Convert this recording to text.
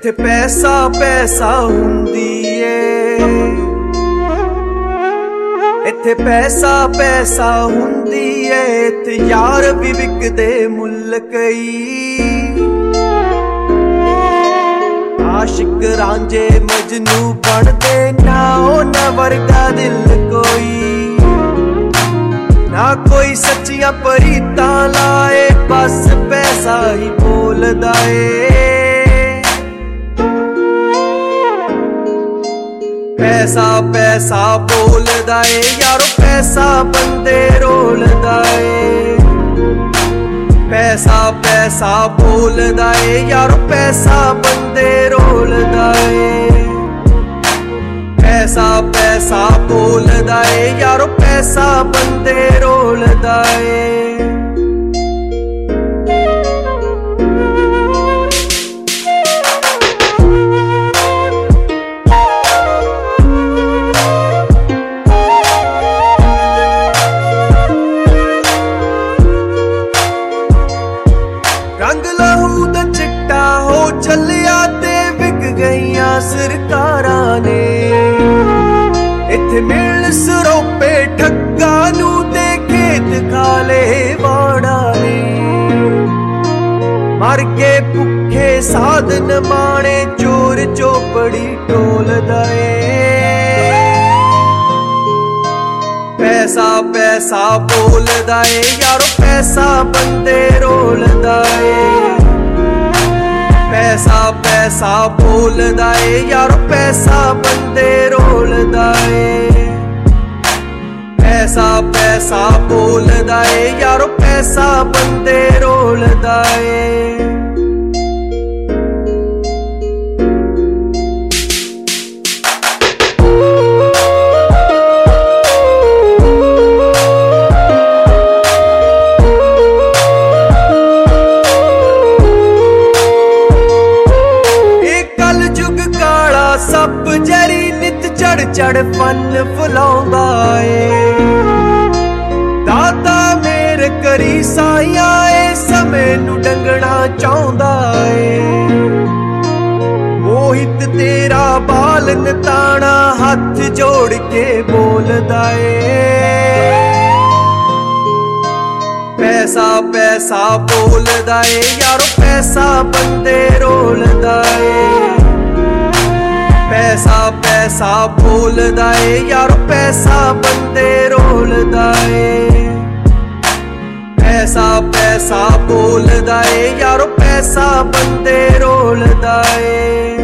इत्थे पैसा पैसा हुंदी ए, इत्थे पैसा पैसा हुंदी ए। इत्थे यार भी विकदे मुल कई, आशिक रांझे मजनू बनदे ना उन्हां वर्गा दिल कोई, ना कोई सच्चियां परीतां लाए, बस पैसा ही बोलदा ए। पैसा पैसा बोलदा ए यारो, पैसा बंदे रोलदा ए। पैसा पैसा बोलदा ए यारो, पैसा बंदे रोलदा ए। पैसा पैसा बोलदा ए यारो, पैसा बंदे रोलदा ए। रंग लहू दा चिट्टा हो चलिया ते विक गईयां सरकारां ने, इत्थे मिल सरोपे ठग्गा नू ते खेत खाले वाड़ा ने। मर के भुखे साधन माणे, चोर चौपड़ी टोलदा ए। पैसा पैसा बोलदा ए यारो, पैसा बंदे रोलदा ए। पैसा पैसा बोलदा ए यारो, पैसा बंदे रोलदा ए। पैसा पैसा बोलदा ए यारो, पैसा बंदे रोलदा ए। सप जरी नित चढ़ चढ़ फन फुलाउंदा ए, दाता मेर करी साइया ए, समय नू डंगना चाहुंदा ए। मोहित तेरा बालन ताना, हथ जोड़ के बोलदा ए। पैसा पैसा बोलदा ए यारो, पैसा बंदे रोलदा ए। पैसा पैसा बोलदा ए यारो, पैसा बंदे रोलदा ए। पैसा पैसा बोलदा ए यारो, पैसा बंदे रोलदा ए।